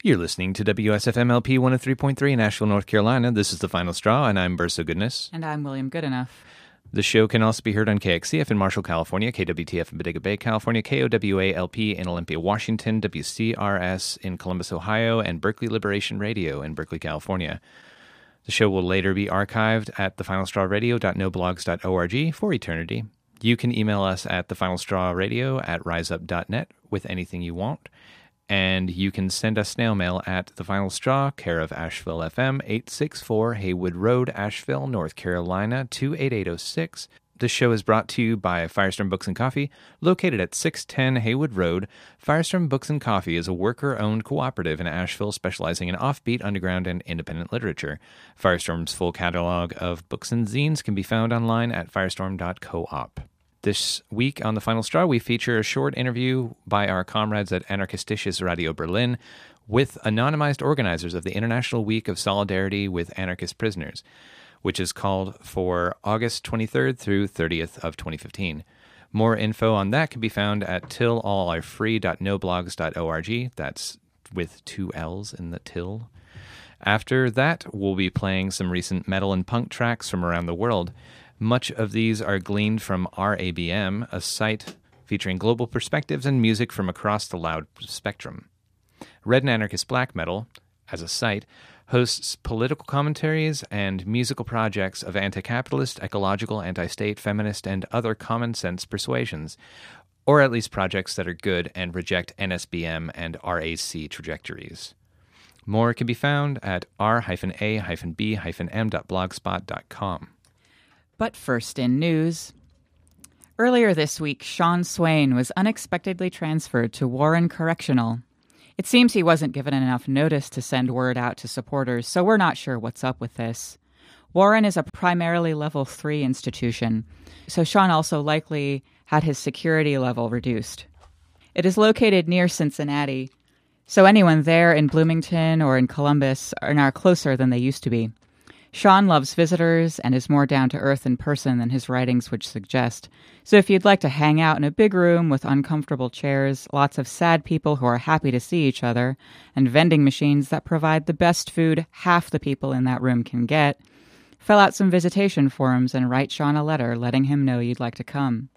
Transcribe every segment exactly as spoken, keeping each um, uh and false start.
You're listening to W S F M L P one oh three point three in Asheville, North Carolina. This is The Final Straw, and I'm Burso Goodness. And I'm William Goodenough. The show can also be heard on K X C F in Marshall, California, K W T F in Bodega Bay, California, K O W A L P in Olympia, Washington, W C R S in Columbus, Ohio, and Berkeley Liberation Radio in Berkeley, California. The show will later be archived at the final straw radio dot no blogs dot org for eternity. You can email us at thefinalstrawradio at riseup dot net with anything you want. And you can send us snail mail at The Final Straw, care of Asheville F M, eight sixty-four Haywood Road, Asheville, North Carolina, two eight eight oh six. This show is brought to you by Firestorm Books and Coffee, located at six ten Haywood Road. Firestorm Books and Coffee is a worker-owned cooperative in Asheville specializing in offbeat, underground, and independent literature. Firestorm's full catalog of books and zines can be found online at firestorm dot coop. This week on The Final Straw, we feature a short interview by our comrades at Anarchistisches Radio Berlin with anonymized organizers of the International Week of Solidarity with Anarchist Prisoners, which is called for August twenty-third through thirtieth of twenty fifteen. More info on that can be found at till all are free dot no blogs dot org. That's with two L's in the till. After that, we'll be playing some recent metal and punk tracks from around the world. Much of these are gleaned from R A B M, a site featuring global perspectives and music from across the loud spectrum. Red and Anarchist Black Metal, as a site, hosts political commentaries and musical projects of anti-capitalist, ecological, anti-state, feminist, and other common-sense persuasions, or at least projects that are good and reject N S B M and R A C trajectories. More can be found at r a b m dot blogspot dot com. But first in news. Earlier this week, Sean Swain was unexpectedly transferred to Warren Correctional. It seems he wasn't given enough notice to send word out to supporters, so we're not sure what's up with this. Warren is a primarily level three institution, so Sean also likely had his security level reduced. It is located near Cincinnati, so anyone there in Bloomington or in Columbus are now closer than they used to be. Sean loves visitors and is more down-to-earth in person than his writings would suggest. So if you'd like to hang out in a big room with uncomfortable chairs, lots of sad people who are happy to see each other, and vending machines that provide the best food half the people in that room can get, fill out some visitation forms and write Sean a letter letting him know you'd like to come.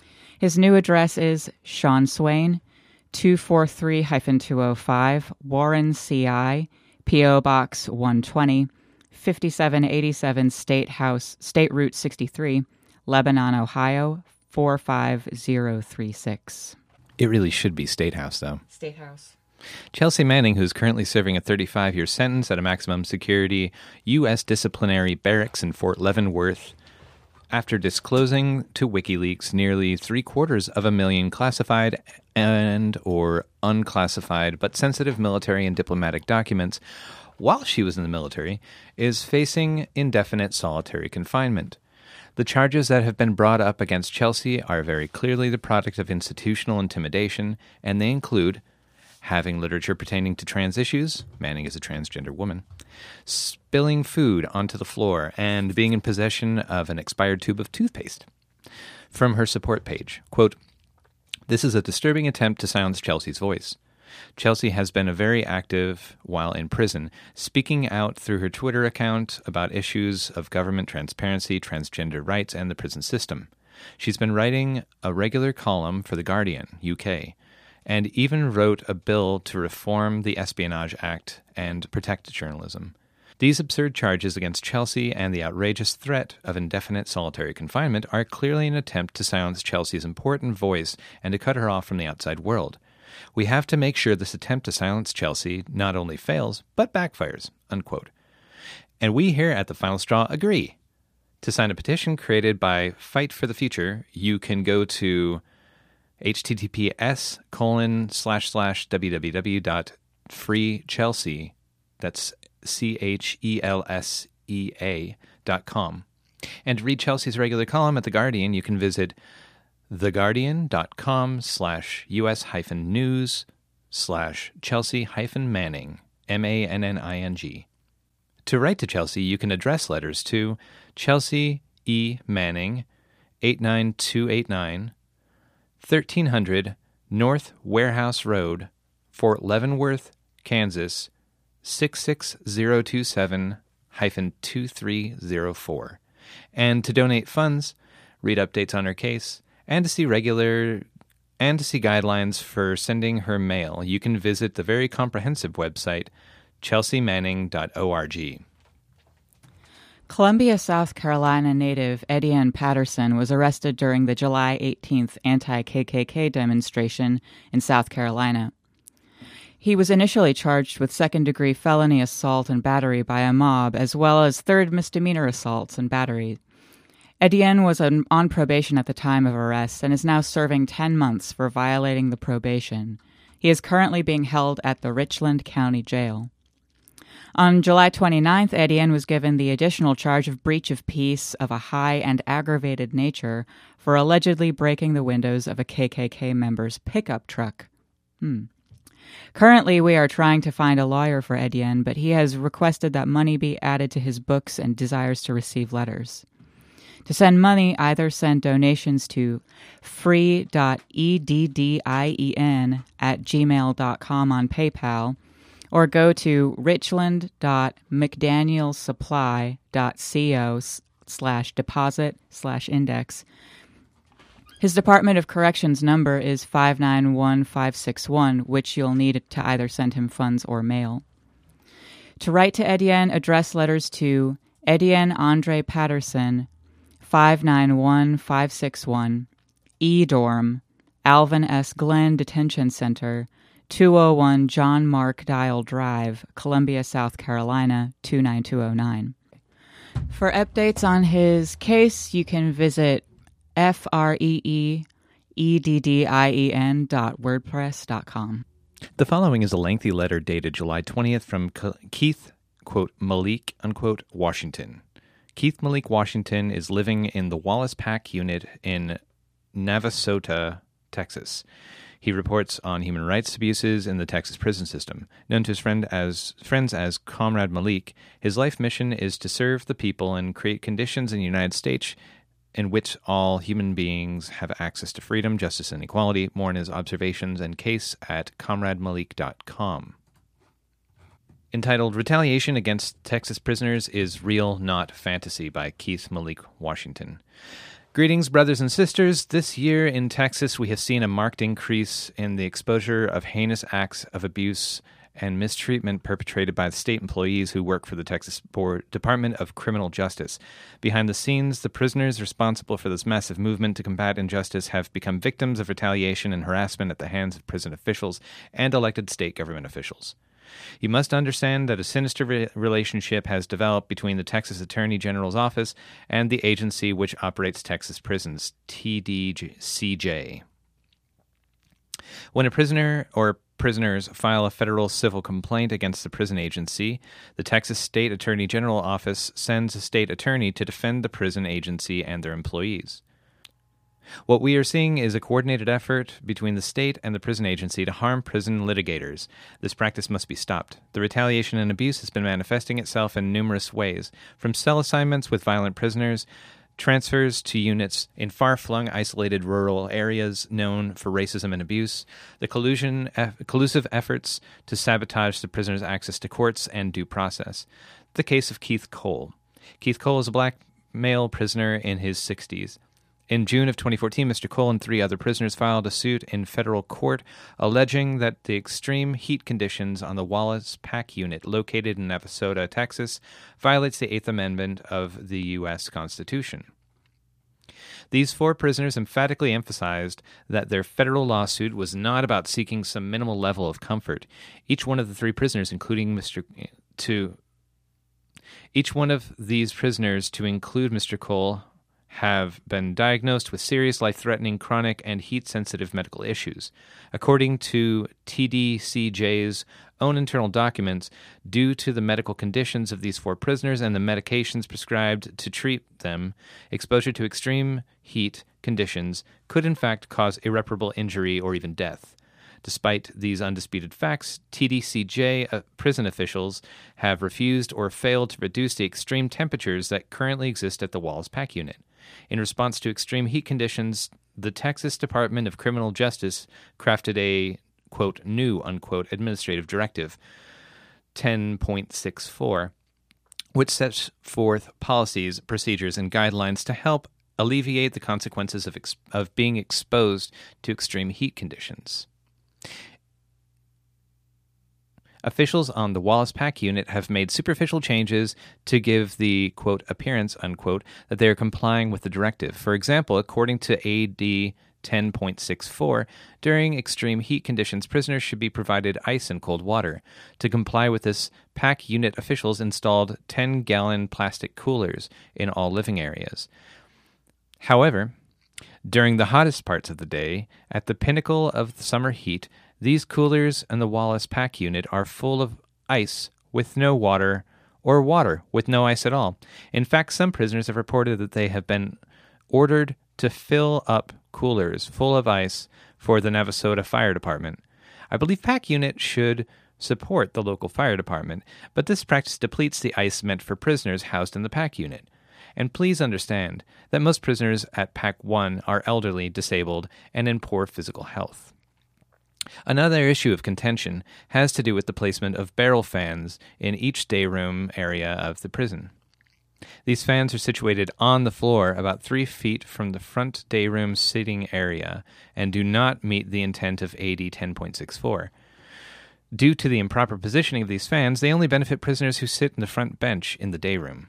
His new address is Sean Swain, two forty-three two oh five, Warren, C I, P O Box one twenty, fifty-seven eighty-seven State House, State Route sixty-three, Lebanon, Ohio, four five zero three six. It really should be State House, though. State House. Chelsea Manning, who's currently serving a thirty-five-year sentence at a maximum security U S disciplinary barracks in Fort Leavenworth, after disclosing to WikiLeaks nearly three-quarters of a million classified and or unclassified but sensitive military and diplomatic documents while she was in the military, is facing indefinite solitary confinement. The charges that have been brought up against Chelsea are very clearly the product of institutional intimidation, and they include having literature pertaining to trans issues, Manning is a transgender woman, spilling food onto the floor, and being in possession of an expired tube of toothpaste. From her support page, quote, "This is a disturbing attempt to silence Chelsea's voice. Chelsea has been a very active while in prison, speaking out through her Twitter account about issues of government transparency, transgender rights, and the prison system. She's been writing a regular column for The Guardian, U K, and even wrote a bill to reform the Espionage Act and protect journalism. These absurd charges against Chelsea and the outrageous threat of indefinite solitary confinement are clearly an attempt to silence Chelsea's important voice and to cut her off from the outside world. We have to make sure this attempt to silence Chelsea not only fails, but backfires," unquote. And we here at The Final Straw agree. To sign a petition created by Fight for the Future, you can go to https colon slash slash www dot free chelsea, that's C H E L S E A dot com. And to read Chelsea's regular column at The Guardian, you can visit theguardian.com slash us hyphen news slash Chelsea hyphen Manning, M A N N I N G. To write to Chelsea, you can address letters to Chelsea E. Manning, eight nine two eight nine, thirteen hundred North Warehouse Road, Fort Leavenworth, Kansas, six six zero two seven two three zero four. And to donate funds, read updates on her case, and to see regular and to see guidelines for sending her mail, you can visit the very comprehensive website chelsea manning dot org. Columbia, South Carolina native Etienne Patterson was arrested during the July eighteenth anti-K K K demonstration in South Carolina. He was initially charged with second-degree felony assault and battery by a mob, as well as third misdemeanor assaults and battery. Etienne was on, on probation at the time of arrest and is now serving ten months for violating the probation. He is currently being held at the Richland County Jail. On July twenty-ninth, Etienne was given the additional charge of breach of peace of a high and aggravated nature for allegedly breaking the windows of a K K K member's pickup truck. Hmm. Currently, we are trying to find a lawyer for Etienne, but he has requested that money be added to his books and desires to receive letters. To send money, either send donations to free dot eddien at gmail dot com on PayPal, or go to richland dot mcdanielsupply dot co slash deposit slash index. His Department of Corrections number is five nine one five six one, which you'll need to either send him funds or mail. To write to Etienne, address letters to Etienne Andre Patterson, five nine one five six one, E-Dorm, Alvin S. Glenn Detention Center, two oh one John Mark Dial Drive, Columbia, South Carolina, two nine two oh nine. For updates on his case, you can visit F R E E E D D I E N dot wordpress dot com. The following is a lengthy letter dated July twentieth from Keith, quote, Malik, unquote, Washington. Keith Malik Washington is living in the Wallace Pack unit in Navasota, Texas. He reports on human rights abuses in the Texas prison system. Known to his friend as, friends as Comrade Malik, his life mission is to serve the people and create conditions in the United States in which all human beings have access to freedom, justice, and equality. More on his observations and case at comrade malik dot com. Entitled Retaliation Against Texas Prisoners is Real, Not Fantasy by Keith Malik Washington. Greetings, brothers and sisters. This year in Texas, we have seen a marked increase in the exposure of heinous acts of abuse and mistreatment perpetrated by the state employees who work for the Texas Board Department of Criminal Justice. Behind the scenes, the prisoners responsible for this massive movement to combat injustice have become victims of retaliation and harassment at the hands of prison officials and elected state government officials. You must understand that a sinister re- relationship has developed between the Texas Attorney General's office and the agency which operates Texas prisons, T D C J. When a prisoner or prisoners file a federal civil complaint against the prison agency, the Texas State Attorney General Office sends a state attorney to defend the prison agency and their employees. What we are seeing is a coordinated effort between the state and the prison agency to harm prison litigators. This practice must be stopped. The retaliation and abuse has been manifesting itself in numerous ways, from cell assignments with violent prisoners, transfers to units in far-flung, isolated rural areas known for racism and abuse, the collusion, eff- collusive efforts to sabotage the prisoner's access to courts and due process. The case of Keith Cole. Keith Cole is a black male prisoner in his sixties. In June of twenty fourteen, Mister Cole and three other prisoners filed a suit in federal court alleging that the extreme heat conditions on the Wallace Pack unit located in Navasota, Texas, violates the Eighth Amendment of the U S Constitution. These four prisoners emphatically emphasized that their federal lawsuit was not about seeking some minimal level of comfort. Each one of the three prisoners, including Mister to each one of these prisoners, to include Mister Cole, have been diagnosed with serious life-threatening chronic and heat-sensitive medical issues. According to T D C J's own internal documents, due to the medical conditions of these four prisoners and the medications prescribed to treat them, exposure to extreme heat conditions could in fact cause irreparable injury or even death. Despite these undisputed facts, T D C J uh, prison officials have refused or failed to reduce the extreme temperatures that currently exist at the Wallace Pack unit. In response to extreme heat conditions, the Texas Department of Criminal Justice crafted a, quote, new, unquote, administrative directive ten point six four, which sets forth policies, procedures, and guidelines to help alleviate the consequences of, ex- of being exposed to extreme heat conditions. Officials on the Wallace Pack Unit have made superficial changes to give the, quote, appearance, unquote, that they are complying with the directive. For example, according to A D ten point six four, during extreme heat conditions, prisoners should be provided ice and cold water. To comply with this, Pack Unit officials installed ten-gallon plastic coolers in all living areas. However, during the hottest parts of the day, at the pinnacle of the summer heat, these coolers and the Wallace Pack Unit are full of ice with no water, or water with no ice at all. In fact, some prisoners have reported that they have been ordered to fill up coolers full of ice for the Navasota Fire Department. I believe Pack Unit should support the local fire department, but this practice depletes the ice meant for prisoners housed in the Pack Unit. And please understand that most prisoners at Pack one are elderly, disabled, and in poor physical health. Another issue of contention has to do with the placement of barrel fans in each day room area of the prison. These fans are situated on the floor about three feet from the front day room sitting area and do not meet the intent of A D ten point six four. Due to the improper positioning of these fans, they only benefit prisoners who sit in the front bench in the day room.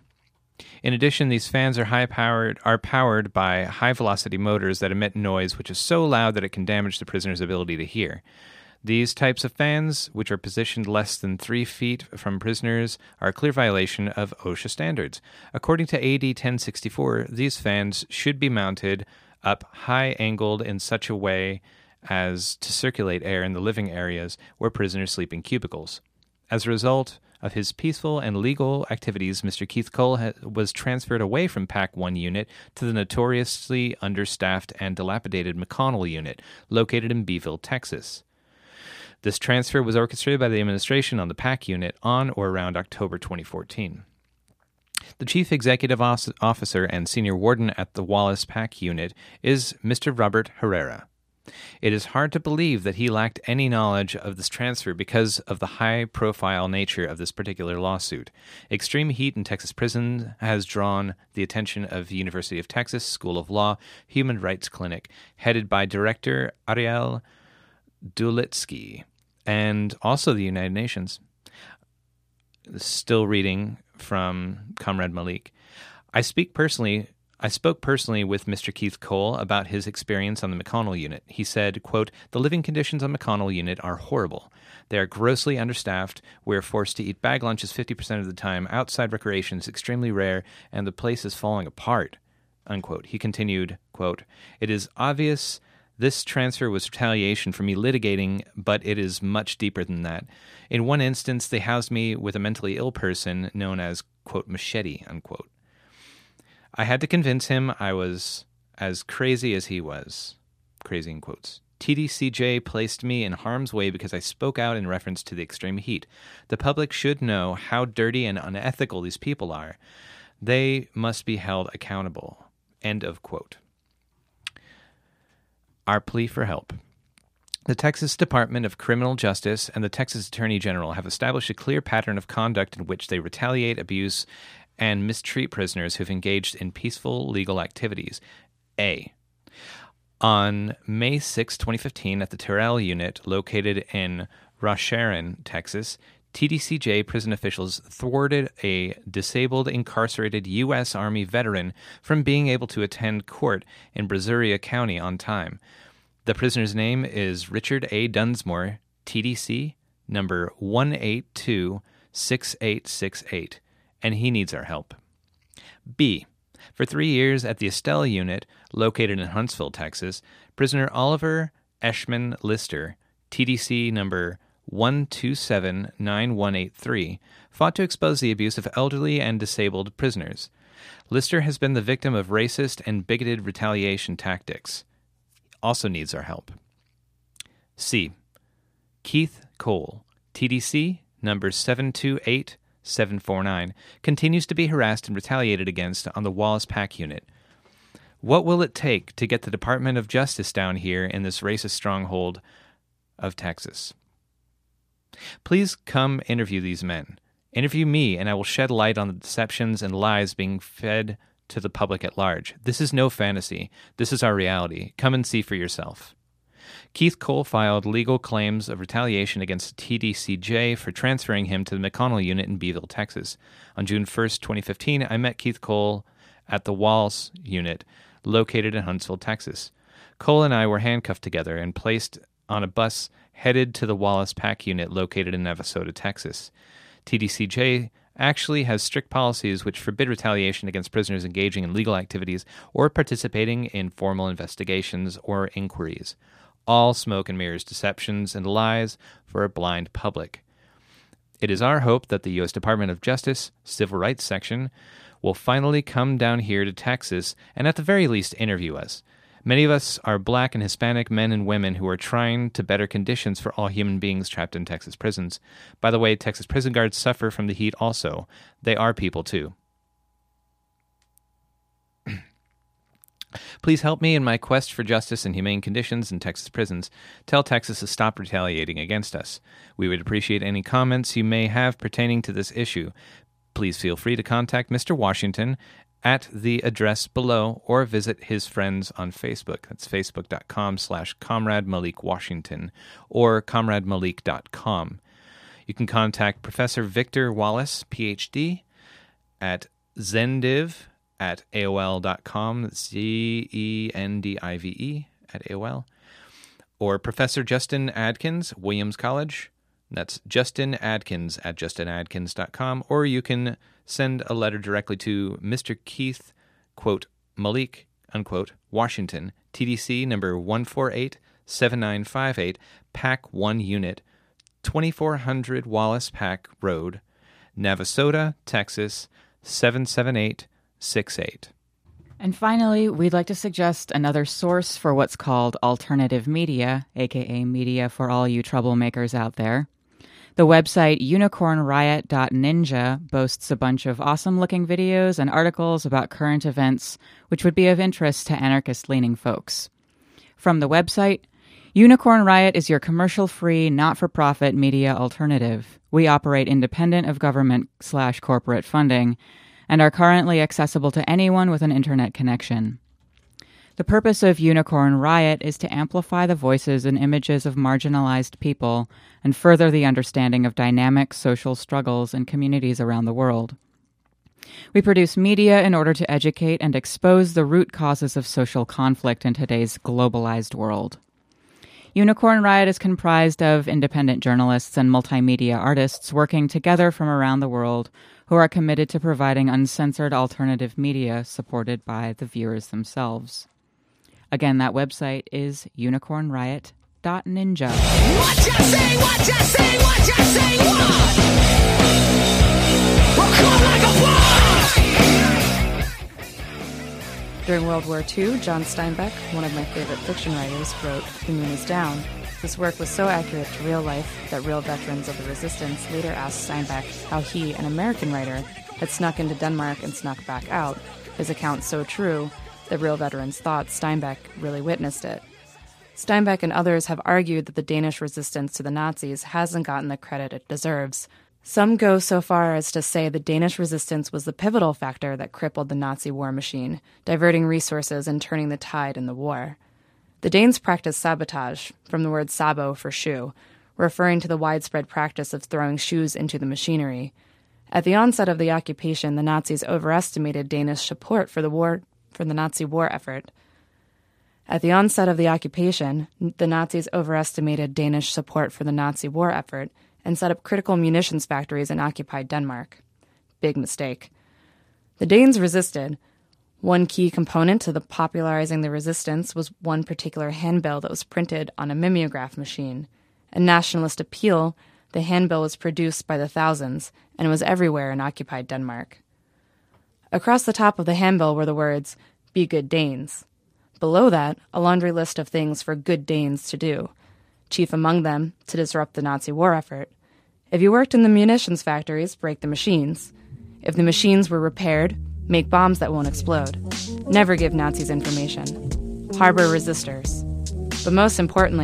In addition, these fans are high-powered are powered by high-velocity motors that emit noise which is so loud that it can damage the prisoner's ability to hear. These types of fans, which are positioned less than three feet from prisoners, are a clear violation of OSHA standards. According to A D ten sixty-four, these fans should be mounted up high-angled in such a way as to circulate air in the living areas where prisoners sleep in cubicles. As a result of his peaceful and legal activities, Mister Keith Cole ha- was transferred away from Pack one unit to the notoriously understaffed and dilapidated McConnell unit, located in Beeville, Texas. This transfer was orchestrated by the administration on the Pack unit on or around October twenty fourteen. The chief executive officer and senior warden at the Wallace Pack unit is Mister Robert Herrera. It is hard to believe that he lacked any knowledge of this transfer because of the high-profile nature of this particular lawsuit. Extreme heat in Texas prisons has drawn the attention of the University of Texas School of Law Human Rights Clinic, headed by Director Ariel Dulitsky, and also the United Nations. Still reading from Comrade Malik. I speak personally I spoke personally with Mister Keith Cole about his experience on the McConnell unit. He said, quote, "The living conditions on McConnell unit are horrible. They are grossly understaffed. We're forced to eat bag lunches fifty percent of the time. Outside recreation is extremely rare, and the place is falling apart," unquote. He continued, quote, "It is obvious this transfer was retaliation for me litigating, but it is much deeper than that. In one instance, they housed me with a mentally ill person known as, quote, machete, unquote. I had to convince him I was as crazy as he was. Crazy in quotes. T D C J placed me in harm's way because I spoke out in reference to the extreme heat. The public should know how dirty and unethical these people are. They must be held accountable." End of quote. Our plea for help. The Texas Department of Criminal Justice and the Texas Attorney General have established a clear pattern of conduct in which they retaliate, abuse, and mistreat prisoners who've engaged in peaceful legal activities. A. On May sixth, twenty fifteen, at the Terrell unit located in Rocheron, Texas, T D C J prison officials thwarted a disabled, incarcerated U S Army veteran from being able to attend court in Brazoria County on time. The prisoner's name is Richard A. Dunsmore, T D C, number one eight two six eight six eight. And he needs our help. B. For three years at the Estelle unit, located in Huntsville, Texas, prisoner Oliver Eshman Lister, T D C number one two seven nine one eight three, fought to expose the abuse of elderly and disabled prisoners. Lister has been the victim of racist and bigoted retaliation tactics. He also needs our help. C. Keith Cole, T D C number seven two eight seven four nine, continues to be harassed and retaliated against on the Wallace Pack unit. What will it take to get the Department of Justice down here in this racist stronghold of Texas. Please come interview these men. Interview me, and I will shed light on the deceptions and lies being fed to the public at large. This is no fantasy. This is our reality. Come and see for yourself. Keith Cole filed legal claims of retaliation against T D C J for transferring him to the McConnell unit in Beeville, Texas. On June first, twenty fifteen, I met Keith Cole at the Wallace unit, located in Huntsville, Texas. Cole and I were handcuffed together and placed on a bus headed to the Wallace PAC unit located in Navasota, Texas. T D C J actually has strict policies which forbid retaliation against prisoners engaging in legal activities or participating in formal investigations or inquiries. All smoke and mirrors, deceptions, and lies for a blind public. It is our hope that the U S Department of Justice Civil Rights Section will finally come down here to Texas and at the very least interview us. Many of us are black and Hispanic men and women who are trying to better conditions for all human beings trapped in Texas prisons. By the way, Texas prison guards suffer from the heat also. They are people too. Please help me in my quest for justice and humane conditions in Texas prisons. Tell Texas to stop retaliating against us. We would appreciate any comments you may have pertaining to this issue. Please feel free to contact Mister Washington at the address below or visit his friends on Facebook. That's facebook.com slash Comrade Malik Washington or comrade malik dot com. You can contact Professor Victor Wallace, P H D, at zendiv at A O L dot com, Z E N D I V E at A O L, or Professor Justin Adkins, Williams College. That's Justin Adkins at justin adkins dot com, or you can send a letter directly to Mister Keith, quote, Malik, unquote, Washington, T D C number one four eight seven nine five eight, PAC one Unit, twenty-four hundred Wallace PAC Road, Navasota, Texas, seven seven eight six eight. And finally, we'd like to suggest another source for what's called alternative media, aka media for all you troublemakers out there. The website unicorn riot dot ninja boasts a bunch of awesome-looking videos and articles about current events which would be of interest to anarchist-leaning folks. From the website, Unicorn Riot is your commercial-free, not-for-profit media alternative. We operate independent of government slash corporate funding and are currently accessible to anyone with an internet connection. The purpose of Unicorn Riot is to amplify the voices and images of marginalized people and further the understanding of dynamic social struggles in communities around the world. We produce media in order to educate and expose the root causes of social conflict in today's globalized world. Unicorn Riot is comprised of independent journalists and multimedia artists working together from around the world who are committed to providing uncensored alternative media supported by the viewers themselves. Again, that website is unicorn riot dot ninja. What you say, what you say, what you say, what? We'll come like a flood! During World War Two, John Steinbeck, one of my favorite fiction writers, wrote The Moon is Down. This work was so accurate to real life that real veterans of the resistance later asked Steinbeck how he, an American writer, had snuck into Denmark and snuck back out, his account so true that real veterans thought Steinbeck really witnessed it. Steinbeck and others have argued that the Danish resistance to the Nazis hasn't gotten the credit it deserves. Some go so far as to say the Danish resistance was the pivotal factor that crippled the Nazi war machine, diverting resources and turning the tide in the war. The Danes practiced sabotage, from the word sabo for shoe, referring to the widespread practice of throwing shoes into the machinery. At the onset of the occupation, the Nazis overestimated Danish support for the war for the Nazi war effort. At the onset of the occupation, the Nazis overestimated Danish support for the Nazi war effort and set up critical munitions factories in occupied Denmark. Big mistake. The Danes resisted. One key component to the popularizing the resistance was one particular handbill that was printed on a mimeograph machine. A nationalist appeal, the handbill was produced by the thousands and was everywhere in occupied Denmark. Across the top of the handbill were the words, "Be good Danes." Below that, a laundry list of things for good Danes to do. Chief among them, to disrupt the Nazi war effort. If you worked in the munitions factories, break the machines. If the machines were repaired, make bombs that won't explode. Never give Nazis information. Harbor resistors. But most importantly,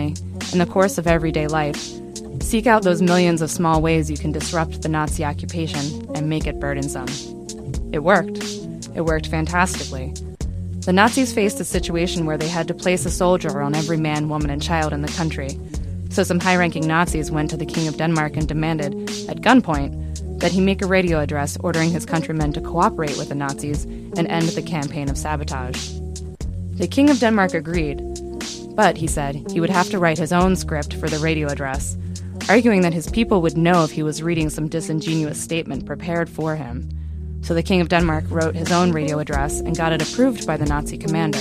in the course of everyday life, seek out those millions of small ways you can disrupt the Nazi occupation and make it burdensome. It worked. It worked fantastically. The Nazis faced a situation where they had to place a soldier on every man, woman, and child in the country. So some high-ranking Nazis went to the King of Denmark and demanded, at gunpoint, that he make a radio address ordering his countrymen to cooperate with the Nazis and end the campaign of sabotage. The King of Denmark agreed, but, he said, he would have to write his own script for the radio address, arguing that his people would know if he was reading some disingenuous statement prepared for him. So the King of Denmark wrote his own radio address and got it approved by the Nazi commander.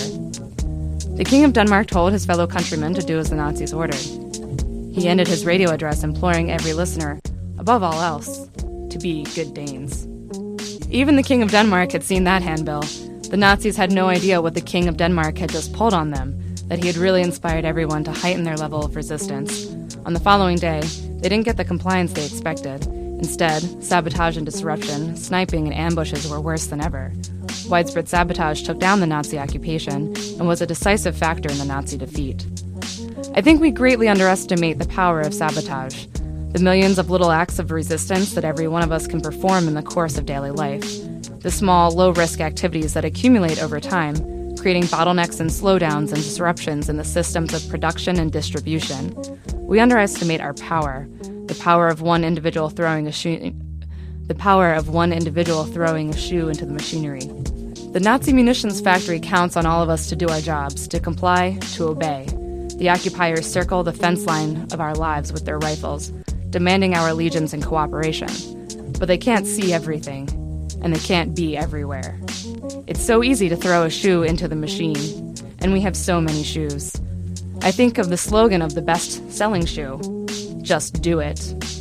The King of Denmark told his fellow countrymen to do as the Nazis ordered. He ended his radio address imploring every listener, above all else, to be good Danes. Even the King of Denmark had seen that handbill. The Nazis had no idea what the King of Denmark had just pulled on them, that he had really inspired everyone to heighten their level of resistance. On the following day, they didn't get the compliance they expected. Instead, sabotage and disruption, sniping and ambushes were worse than ever. Widespread sabotage took down the Nazi occupation and was a decisive factor in the Nazi defeat. I think we greatly underestimate the power of sabotage, the millions of little acts of resistance that every one of us can perform in the course of daily life, the small, low-risk activities that accumulate over time, creating bottlenecks and slowdowns and disruptions in the systems of production and distribution. We underestimate our power, the power of one individual throwing a shoe, the power of one individual throwing a shoe into the machinery. The Nazi munitions factory counts on all of us to do our jobs, to comply, to obey. The occupiers circle the fence line of our lives with their rifles, demanding our allegiance and cooperation. But they can't see everything, and they can't be everywhere. It's so easy to throw a shoe into the machine, and we have so many shoes. I think of the slogan of the best-selling shoe, just do it.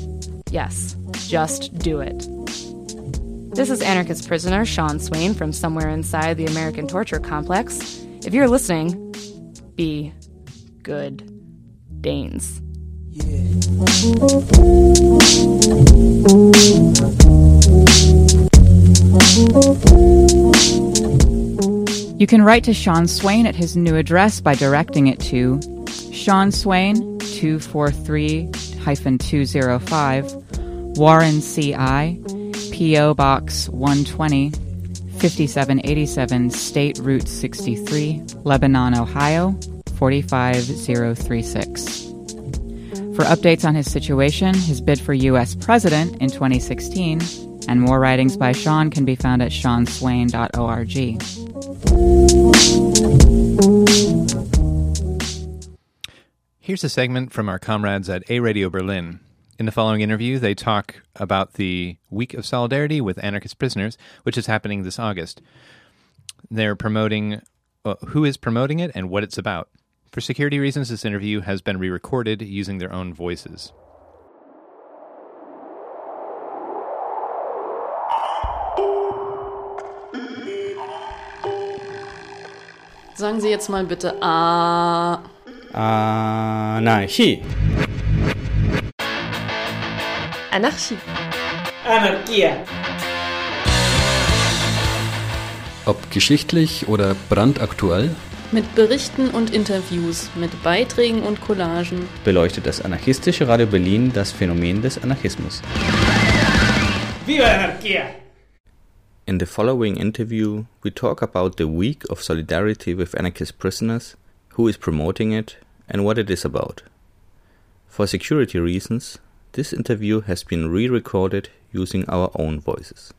Yes, just do it. This is anarchist prisoner Sean Swain from somewhere inside the American torture complex. If you're listening, be good Danes. Yeah. You can write to Sean Swain at his new address by directing it to Sean Swain, two forty-three two oh five, Warren C I, P O Box one twenty, fifty-seven eighty-seven, State Route sixty-three, Lebanon, Ohio, four five zero three six. For updates on his situation, his bid for U S president in twenty sixteen, and more writings by Sean can be found at sean swain dot org. Here's a segment from our comrades at A Radio Berlin. In the following interview, they talk about the Week of Solidarity with Anarchist Prisoners, which is happening this August. They're promoting uh, who is promoting it and what it's about. For security reasons, this interview has been re-recorded using their own voices. Sagen Sie jetzt mal bitte A. Anarchie. Anarchie. Anarchia. Ob geschichtlich oder brandaktuell? Mit Berichten und Interviews, mit Beiträgen und Collagen beleuchtet das anarchistische Radio Berlin das Phänomen des Anarchismus. Viva Anarchia! In the following interview, we talk about the Week of Solidarity with Anarchist Prisoners, who is promoting it, and what it is about. For security reasons, this interview has been re-recorded using our own voices.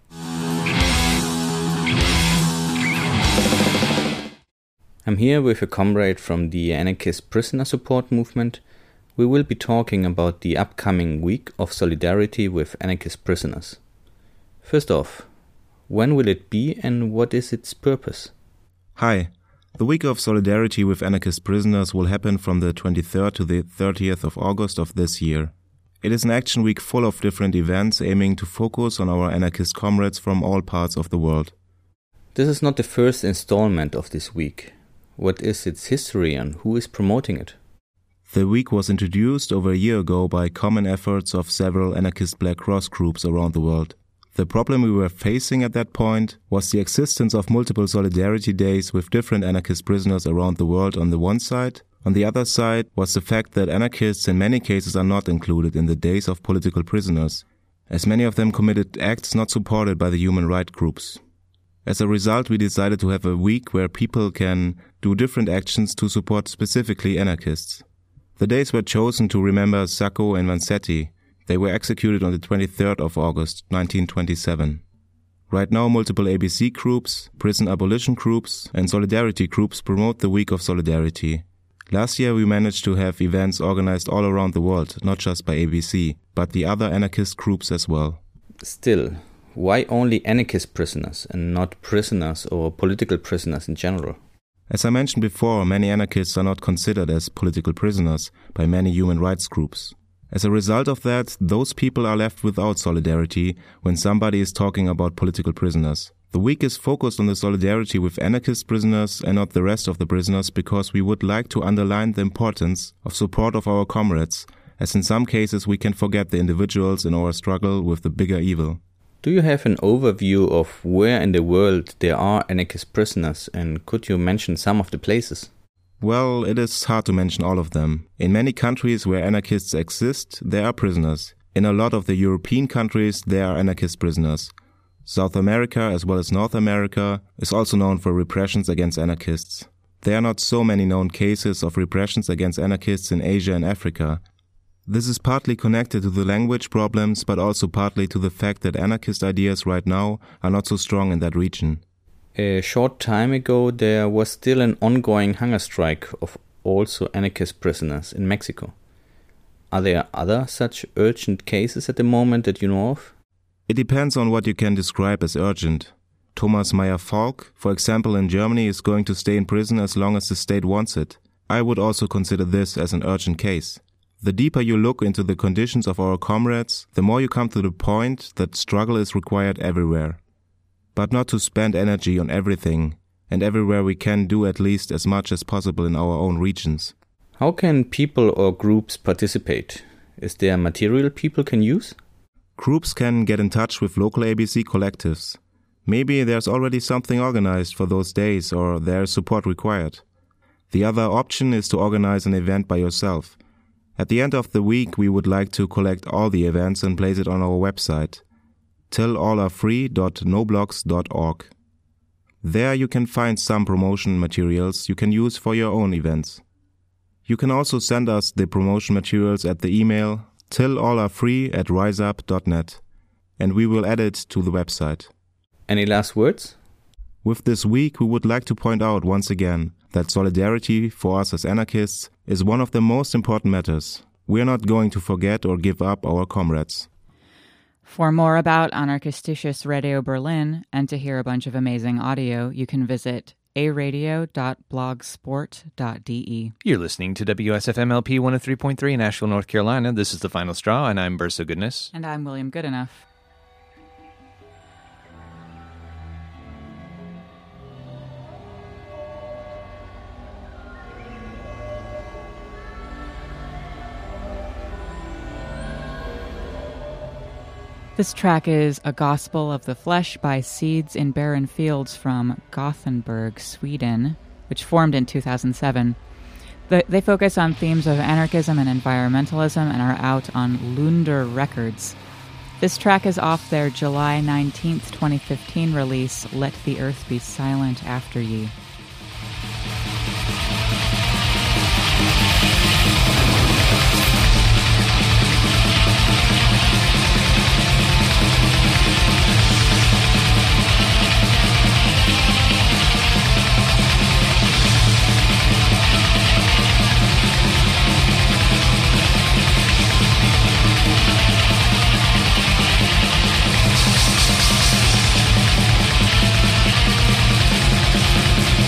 I'm here with a comrade from the Anarchist Prisoner Support Movement. We will be talking about the upcoming Week of Solidarity with Anarchist Prisoners. First off, when will it be and what is its purpose? Hi. The Week of Solidarity with Anarchist Prisoners will happen from the twenty-third to the thirtieth of August of this year. It is an action week full of different events aiming to focus on our anarchist comrades from all parts of the world. This is not the first installment of this week. What is its history and who is promoting it? The week was introduced over a year ago by common efforts of several anarchist Black Cross groups around the world. The problem we were facing at that point was the existence of multiple solidarity days with different anarchist prisoners around the world on the one side, On the other side was the fact that anarchists in many cases are not included in the days of political prisoners, as many of them committed acts not supported by the human rights groups. As a result, we decided to have a week where people can do different actions to support specifically anarchists. The days were chosen to remember Sacco and Vanzetti. They were executed on the twenty-third of August, nineteen twenty-seven. Right now, multiple A B C groups, prison abolition groups, and solidarity groups promote the Week of Solidarity. Last year we managed to have events organized all around the world, not just by A B C, but the other anarchist groups as well. Still, why only anarchist prisoners and not prisoners or political prisoners in general? As I mentioned before, many anarchists are not considered as political prisoners by many human rights groups. As a result of that, those people are left without solidarity when somebody is talking about political prisoners. The week is focused on the solidarity with anarchist prisoners and not the rest of the prisoners because we would like to underline the importance of support of our comrades, as in some cases we can forget the individuals in our struggle with the bigger evil. Do you have an overview of where in the world there are anarchist prisoners, and could you mention some of the places? Well, it is hard to mention all of them. In many countries where anarchists exist, there are prisoners. In a lot of the European countries, there are anarchist prisoners. South America, as well as North America, is also known for repressions against anarchists. There are not so many known cases of repressions against anarchists in Asia and Africa. This is partly connected to the language problems, but also partly to the fact that anarchist ideas right now are not so strong in that region. A short time ago, there was still an ongoing hunger strike of also anarchist prisoners in Mexico. Are there other such urgent cases at the moment that you know of? It depends on what you can describe as urgent. Thomas Meyer-Falk, for example, in Germany, is going to stay in prison as long as the state wants it. I would also consider this as an urgent case. The deeper you look into the conditions of our comrades, the more you come to the point that struggle is required everywhere. But not to spend energy on everything, and everywhere we can do at least as much as possible in our own regions. How can people or groups participate? Is there material people can use? Groups can get in touch with local A B C collectives. Maybe there's already something organized for those days or there's support required. The other option is to organize an event by yourself. At the end of the week, we would like to collect all the events and place it on our website, till all are free dot noblogs dot org. There you can find some promotion materials you can use for your own events. You can also send us the promotion materials at the email till all are free at riseup dot net, and we will add it to the website. Any last words? With this week, we would like to point out once again that solidarity for us as anarchists is one of the most important matters. We are not going to forget or give up our comrades. For more about Anarchistisches Radio Berlin and to hear a bunch of amazing audio, you can visit a radio dot blogsport dot d e. You're listening to W S F M L P one oh three point three in Asheville, North Carolina. This is The Final Straw, and I'm Burso Goodness. And I'm William Goodenough. This track is A Gospel of the Flesh by Seeds in Barren Fields from Gothenburg, Sweden, which formed in two thousand seven. The, they focus on themes of anarchism and environmentalism and are out on Lunder Records. This track is off their July nineteenth, twenty fifteen release, Let the Earth Be Silent After Ye. We'll be right back.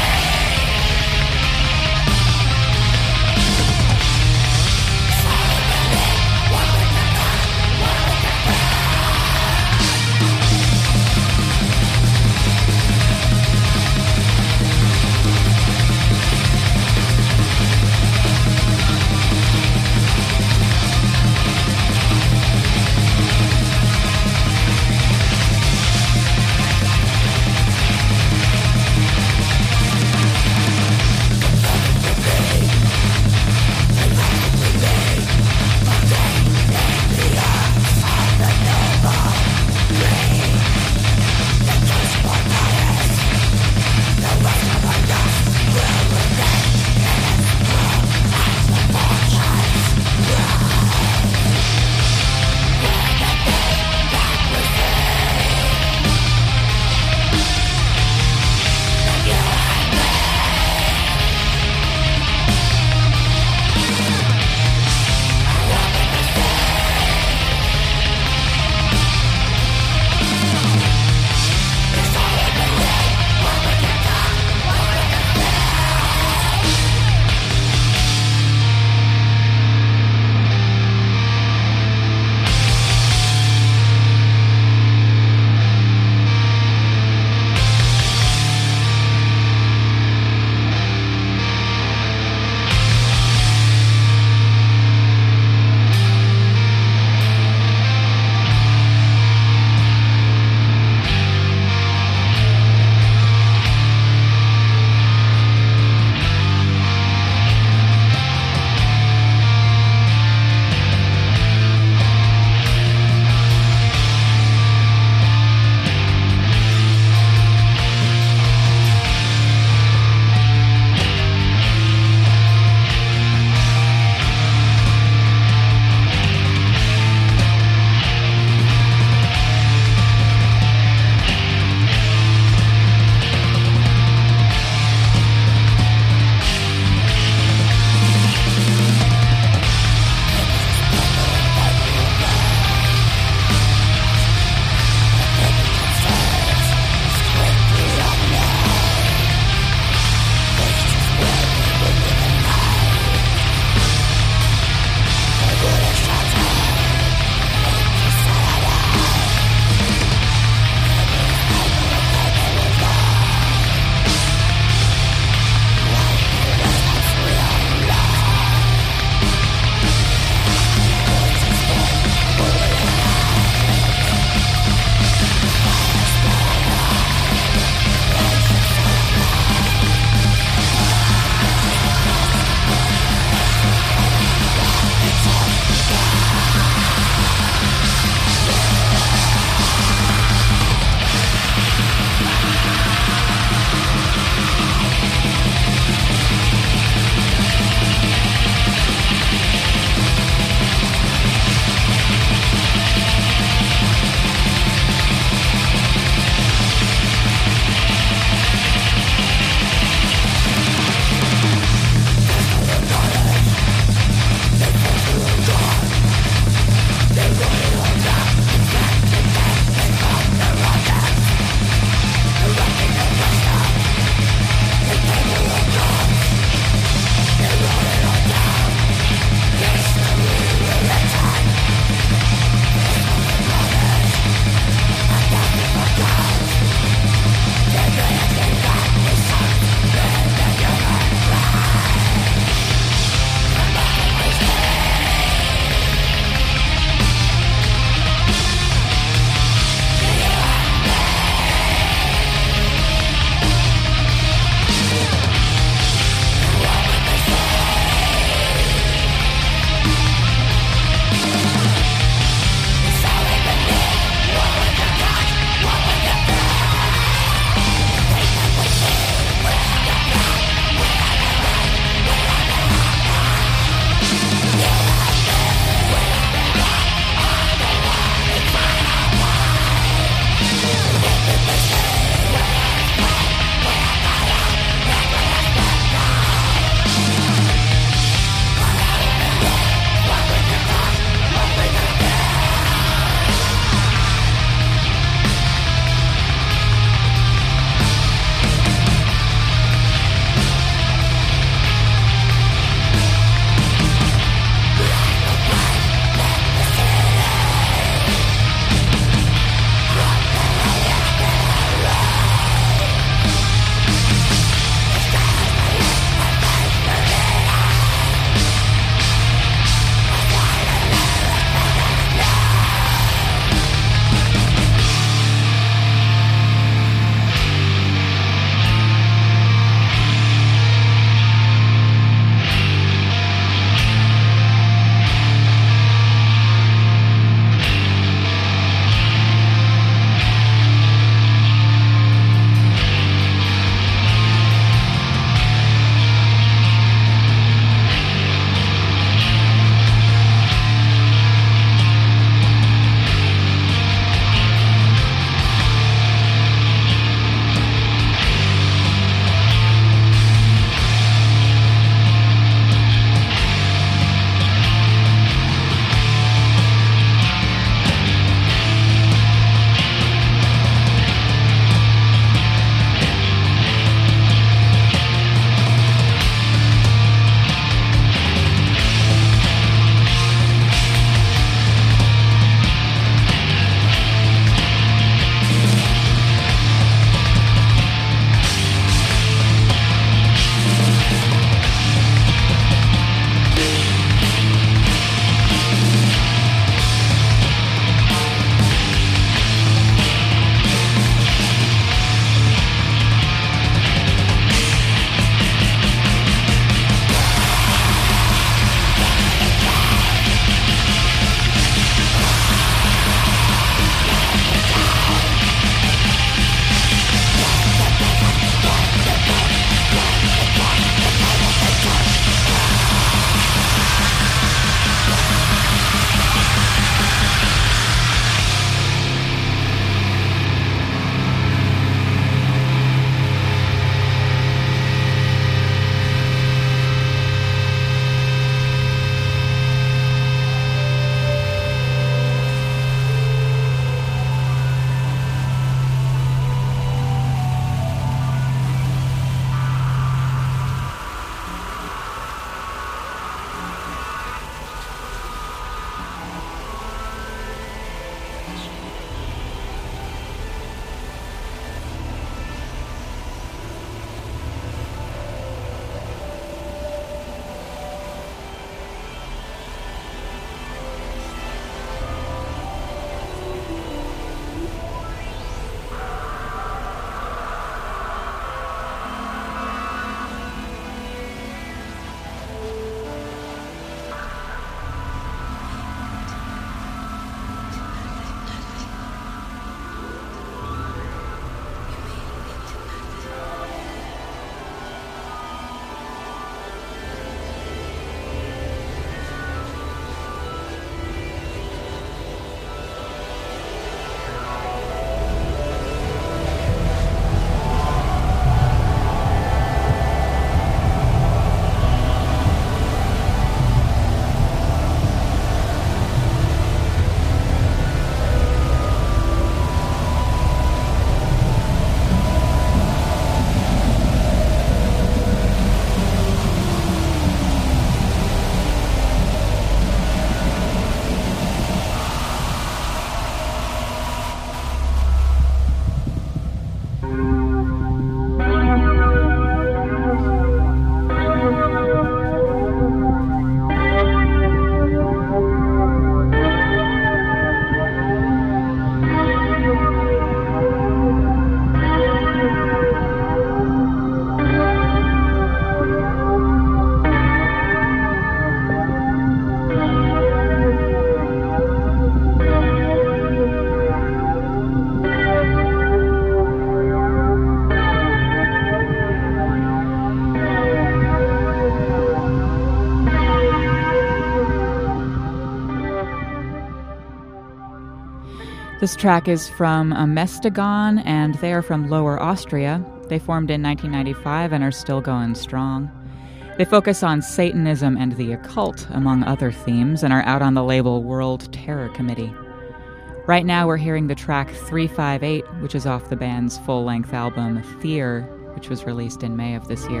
This track is from Amestagon, and they are from Lower Austria. They formed in nineteen ninety-five and are still going strong. They focus on Satanism and the occult, among other themes, and are out on the label World Terror Committee. Right now we're hearing the track three five eight, which is off the band's full-length album Thier, which was released in May of this year.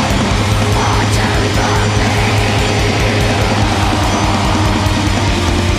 Thank you.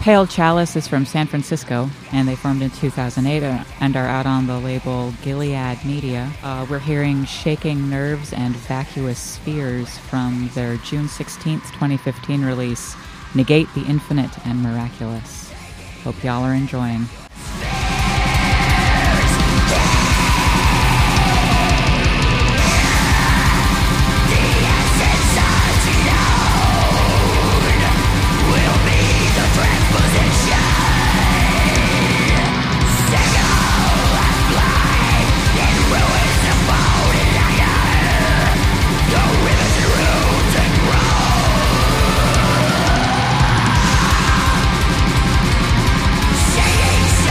Pale Chalice is from San Francisco, and they formed in two thousand eight and are out on the label Gilead Media. Uh, we're hearing Shaking Nerves and Vacuous Spheres from their June sixteenth, twenty fifteen release, Negate the Infinite and Miraculous. Hope y'all are enjoying. Shades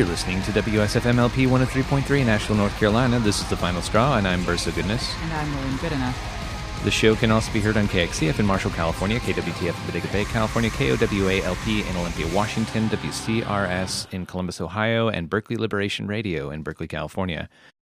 You're listening to W S F M L P one oh three point three in Asheville, North Carolina. This is The Final Straw, and I'm Bursa Goodness. And I'm William Goodenough. The show can also be heard on K X C F in Marshall, California, K W T F in Bodega Bay, California, K O W A L P in Olympia, Washington, W C R S in Columbus, Ohio, and Berkeley Liberation Radio in Berkeley, California.